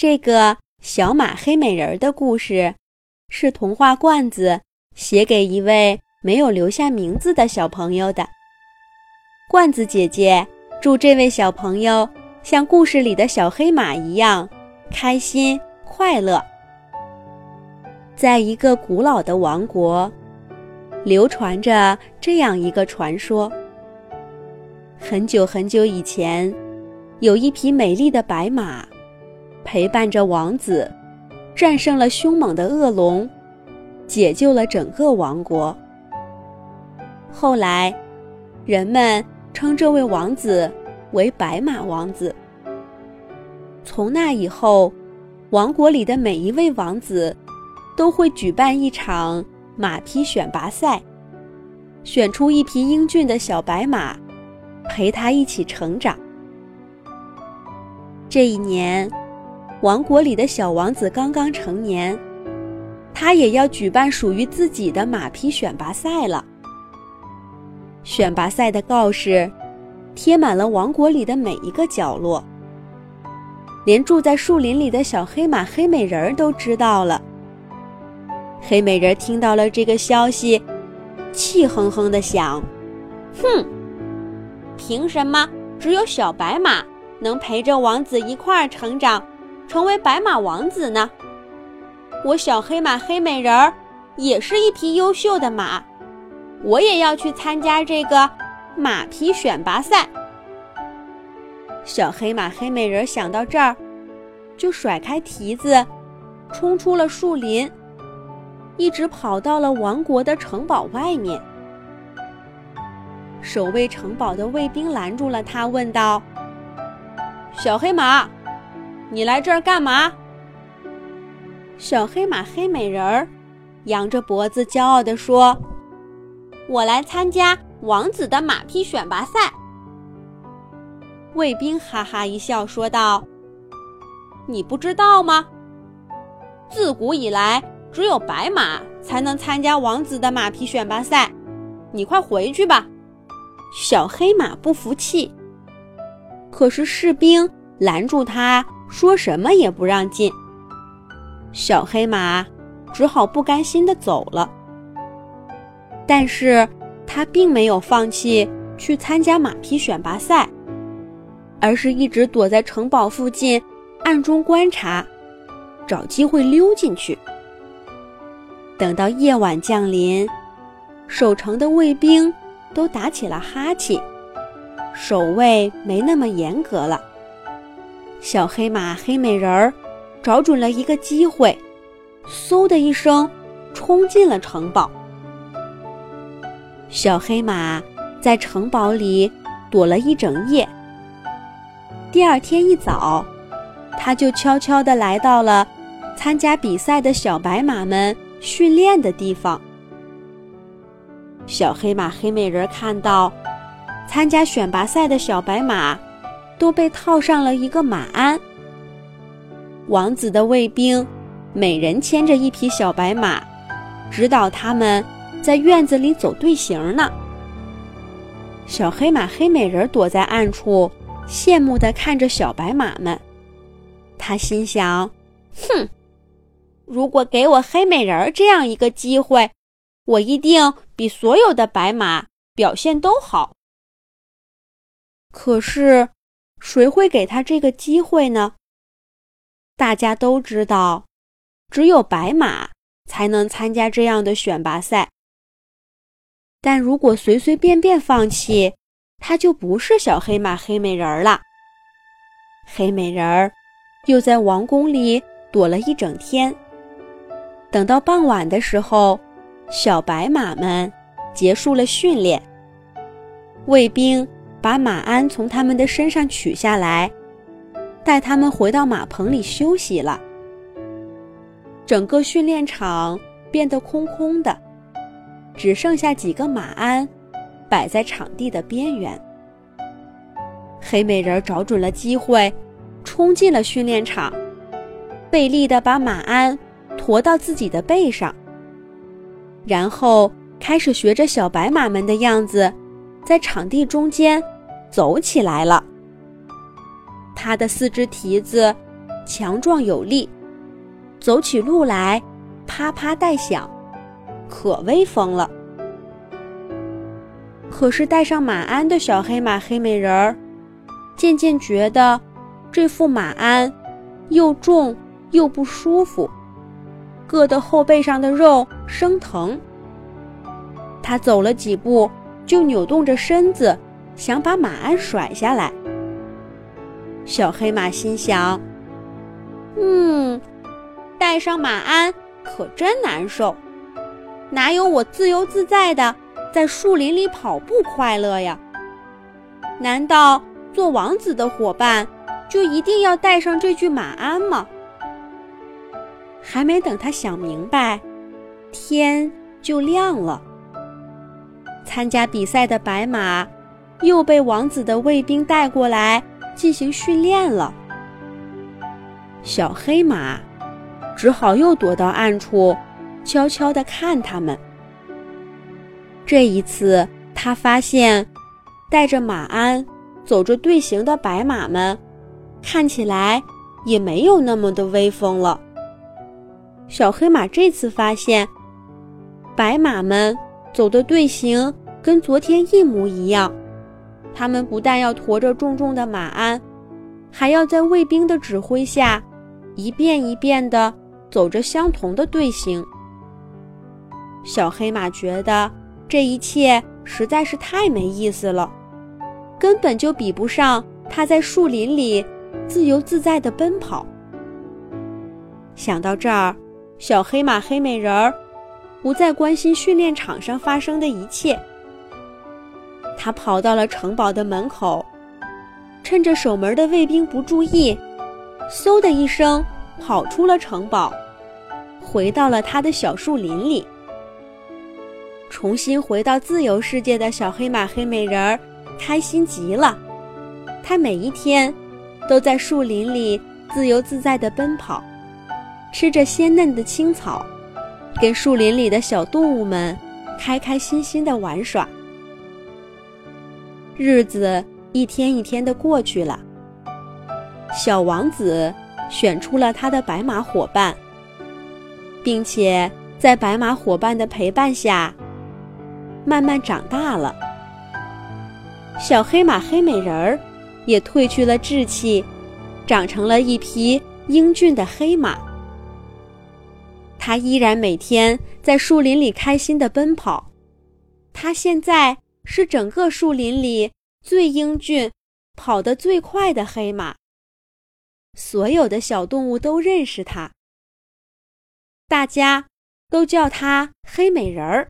这个小马黑美人的故事是童话罐子写给一位没有留下名字的小朋友的。罐子姐姐祝这位小朋友像故事里的小黑马一样开心快乐。在一个古老的王国，流传着这样一个传说。很久很久以前，有一匹美丽的白马，陪伴着王子，战胜了凶猛的恶龙，解救了整个王国。后来，人们称这位王子为白马王子。从那以后，王国里的每一位王子都会举办一场马匹选拔赛，选出一匹英俊的小白马，陪他一起成长。这一年，王国里的小王子刚刚成年，他也要举办属于自己的马匹选拔赛了。选拔赛的告示贴满了王国里的每一个角落，连住在树林里的小黑马黑美人都知道了。黑美人听到了这个消息，气哼哼地想：哼，凭什么只有小白马能陪着王子一块儿成长，成为白马王子呢？我小黑马黑美人也是一匹优秀的马，我也要去参加这个马匹选拔赛。小黑马黑美人想到这儿，就甩开蹄子，冲出了树林，一直跑到了王国的城堡外面。守卫城堡的卫兵拦住了他，问道：小黑马，你来这儿干嘛？小黑马黑美人扬着脖子骄傲地说：我来参加王子的马匹选拔赛。卫兵哈哈一笑说道：你不知道吗？自古以来，只有白马才能参加王子的马匹选拔赛，你快回去吧。小黑马不服气，可是士兵拦住他，说什么也不让进。小黑马只好不甘心地走了。但是他并没有放弃去参加马匹选拔赛，而是一直躲在城堡附近暗中观察，找机会溜进去。等到夜晚降临，守城的卫兵都打起了哈欠，守卫没那么严格了。小黑马黑美人找准了一个机会，嗖的一声冲进了城堡。小黑马在城堡里躲了一整夜。第二天一早，他就悄悄地来到了参加比赛的小白马们训练的地方。小黑马黑美人看到参加选拔赛的小白马都被套上了一个马鞍，王子的卫兵每人牵着一匹小白马，指导他们在院子里走队形呢。小黑马黑美人躲在暗处，羡慕地看着小白马们。他心想：哼，如果给我黑美人这样一个机会，我一定比所有的白马表现都好。可是，谁会给他这个机会呢？大家都知道，只有白马才能参加这样的选拔赛。但如果随随便便放弃，他就不是小黑马黑美人了。黑美人又在王宫里躲了一整天。等到傍晚的时候，小白马们结束了训练，卫兵把马鞍从他们的身上取下来，带他们回到马棚里休息了。整个训练场变得空空的，只剩下几个马鞍摆在场地的边缘。黑美人找准了机会，冲进了训练场，费力地把马鞍驮到自己的背上，然后开始学着小白马们的样子，在场地中间走起来了。他的四只蹄子强壮有力，走起路来啪啪带响，可威风了。可是带上马鞍的小黑马黑美人儿渐渐觉得这副马鞍又重又不舒服，硌得后背上的肉生疼。他走了几步就扭动着身子，想把马鞍甩下来。小黑马心想，带上马鞍可真难受，哪有我自由自在的在树林里跑步快乐呀？难道做王子的伙伴就一定要带上这具马鞍吗？还没等他想明白，天就亮了。参加比赛的白马又被王子的卫兵带过来进行训练了。小黑马只好又躲到暗处，悄悄地看他们。这一次，他发现带着马鞍走着队形的白马们看起来也没有那么的威风了。小黑马这次发现，白马们走的队形跟昨天一模一样，他们不但要驮着重重的马鞍，还要在卫兵的指挥下一遍一遍地走着相同的队形。小黑马觉得这一切实在是太没意思了，根本就比不上它在树林里自由自在地奔跑。想到这儿，小黑马黑美人儿不再关心训练场上发生的一切。他跑到了城堡的门口，趁着守门的卫兵不注意，嗖的一声跑出了城堡，回到了他的小树林里。重新回到自由世界的小黑马黑美人儿开心极了，他每一天都在树林里自由自在地奔跑，吃着鲜嫩的青草，跟树林里的小动物们开开心心地玩耍。日子一天一天地过去了，小王子选出了他的白马伙伴，并且在白马伙伴的陪伴下慢慢长大了。小黑马黑美人儿也褪去了稚气，长成了一匹英俊的黑马。他依然每天在树林里开心地奔跑，他现在是整个树林里最英俊、跑得最快的黑马。所有的小动物都认识他，大家都叫他黑美人儿。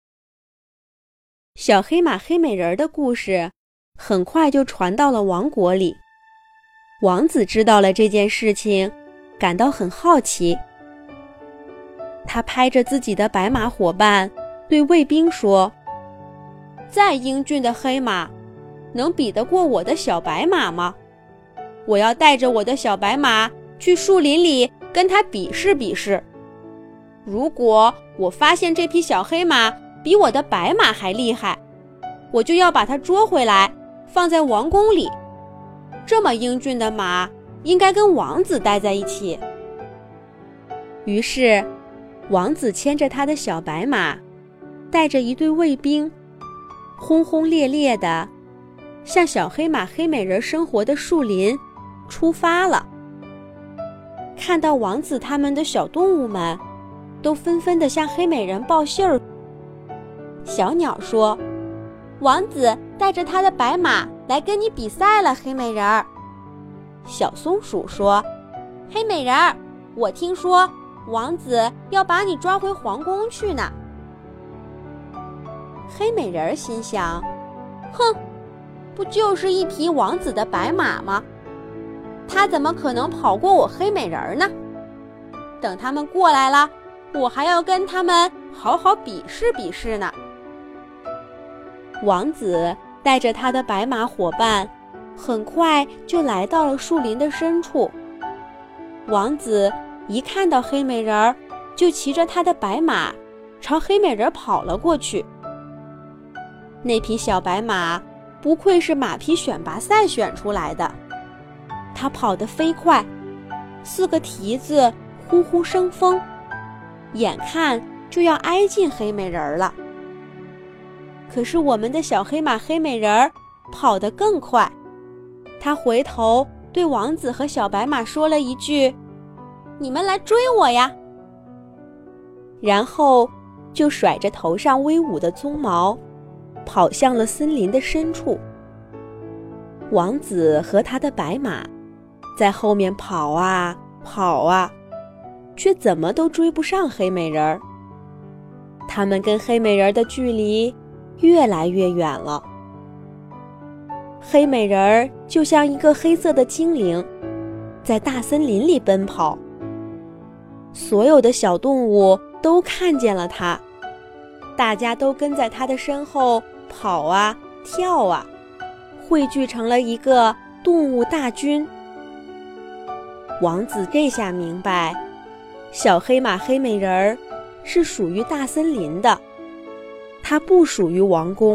小黑马黑美人儿的故事很快就传到了王国里。王子知道了这件事情，感到很好奇。他拍着自己的白马伙伴，对卫兵说：“再英俊的黑马，能比得过我的小白马吗？我要带着我的小白马去树林里跟他比试比试。如果我发现这匹小黑马比我的白马还厉害，我就要把它捉回来，放在王宫里。这么英俊的马，应该跟王子待在一起。”于是，王子牵着他的小白马，带着一队卫兵，轰轰烈烈地向小黑马黑美人生活的树林出发了。看到王子他们的小动物们都纷纷地向黑美人报信儿。小鸟说：“王子带着他的白马来跟你比赛了，黑美人儿。”小松鼠说：“黑美人儿，我听说王子要把你抓回皇宫去呢。”黑美人儿心想：“哼，不就是一匹王子的白马吗？他怎么可能跑过我黑美人儿呢？等他们过来了，我还要跟他们好好比试比试呢。”王子带着他的白马伙伴，很快就来到了树林的深处。王子一看到黑美人儿，就骑着他的白马朝黑美人跑了过去。那匹小白马不愧是马匹选拔赛选出来的，它跑得飞快， 4个蹄子呼呼生风，眼看就要挨近黑美人了。可是我们的小黑马黑美人跑得更快，他回头对王子和小白马说了一句：“你们来追我呀！”然后就甩着头上威武的鬃毛，跑向了森林的深处。王子和他的白马在后面跑啊跑啊，却怎么都追不上黑美人。他们跟黑美人的距离越来越远了。黑美人就像一个黑色的精灵，在大森林里奔跑。所有的小动物都看见了它，大家都跟在它的身后跑啊跳啊，汇聚成了一个动物大军。王子这下明白，小黑马黑美人是属于大森林的，它不属于王宫。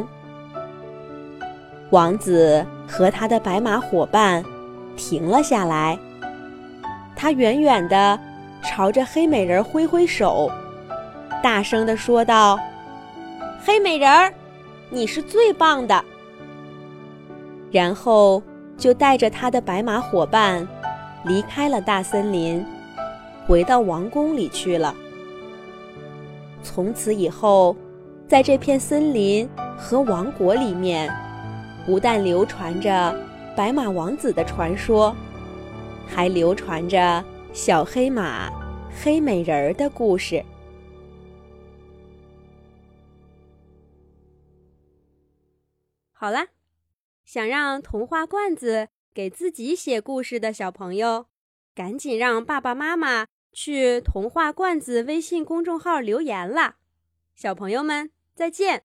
王子和他的白马伙伴停了下来，他远远地朝着黑美人挥挥手，大声地说道：“黑美人，你是最棒的！”然后就带着他的白马伙伴离开了大森林，回到王宫里去了。从此以后，在这片森林和王国里面，不但流传着白马王子的传说，还流传着小黑马黑美人的故事。好啦，想让童话罐子给自己写故事的小朋友，赶紧让爸爸妈妈去童话罐子微信公众号留言啦！小朋友们，再见。